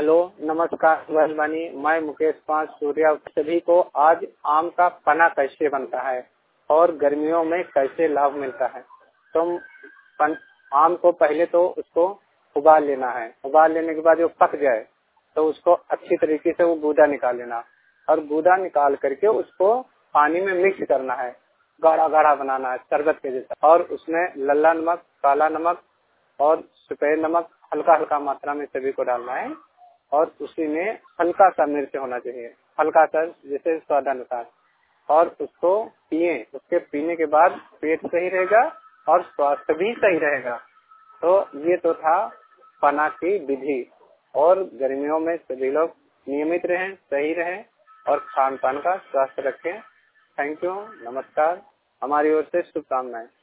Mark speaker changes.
Speaker 1: Hello, नमस्कार मेहरबानी। मैं मुकेश पांच सूर्या। सभी को आज आम का पन्ना कैसे बनता है और गर्मियों में कैसे लाभ मिलता है। तो आम को पहले तो उसको उबाल लेना है। उबाल लेने के बाद जो पक जाए तो उसको अच्छी तरीके से वो गूदा निकाल लेना और गूदा निकाल करके उसको पानी में मिक्स करना है। गाढ़ा गाढ़ा बनाना है शरबत के जैसा। और उसमें लल्ला नमक, काला नमक और सफेद नमक हल्का हल्का मात्रा में सभी को डालना है। और उसी में हल्का सा मिर्च होना चाहिए, हल्का सा जैसे स्वादानुसार। और उसको पिए। उसके पीने के बाद पेट सही रहेगा और स्वास्थ्य भी सही रहेगा। तो ये तो था पन्ना की विधि। और गर्मियों में सभी लोग नियमित रहें, सही रहें और खान पान का स्वास्थ्य रखें। थैंक यू, नमस्कार। हमारी ओर से शुभकामनाएं।